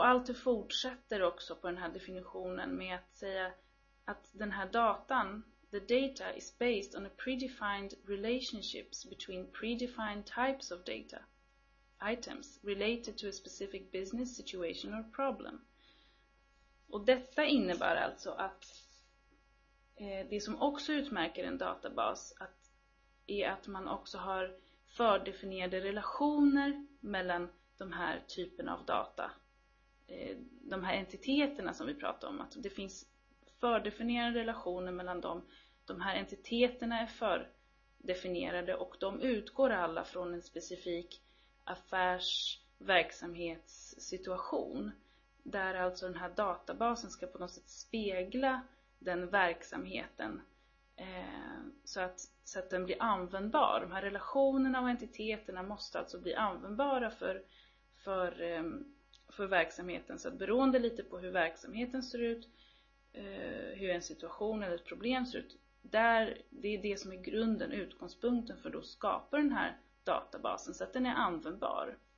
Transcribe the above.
Och Alter fortsätter också på den här definitionen med att säga att den här datan, the data is based on a predefined relationships between predefined types of data items related to a specific business situation or problem. Och detta innebär alltså att det som också utmärker en databas är att man också har fördefinierade relationer mellan de här typerna av data. De här entiteterna som vi pratar om, att det finns fördefinierade relationer mellan dem. De här entiteterna är fördefinierade och de utgår alla från en specifik affärsverksamhetssituation. Där alltså den här databasen ska på något sätt spegla den verksamheten så att den blir användbar. De här relationerna och entiteterna måste alltså bli användbara för verksamheten. Så att beroende lite på hur verksamheten ser ut, hur en situation eller ett problem ser ut, det är det som är grunden, utgångspunkten för att skapa den här databasen så att den är användbar.